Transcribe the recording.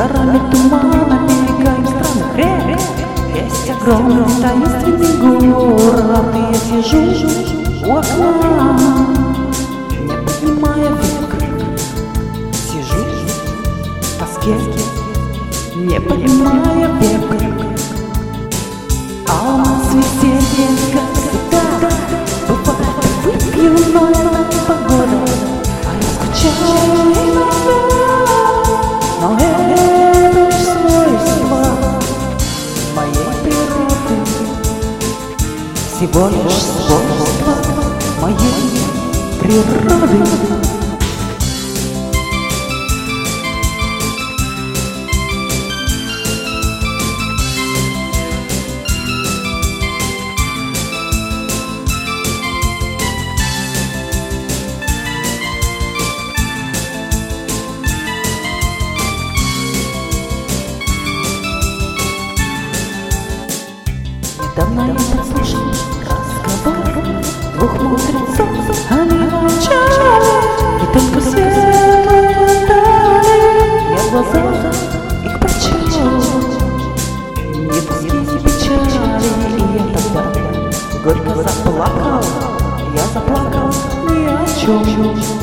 горами тумана перекаем странных рек. Есть огромный таинственный город, и я сижу у окна, не поднимая век. Сижу в тоске, не поднимая век. А у нас веселье, как всегда, бывает, выпью, но это погода. А я скучаю иногда, но это лишь свойство моей природы, всего лишь свойство моей природы. Давно я подслушал разговор двух мудрецов. Они молчали, и только светлые дали. Я в глаза их прочел, ни тоски, ни печали. И я тогда горько заплакал, я заплакал ни о чем.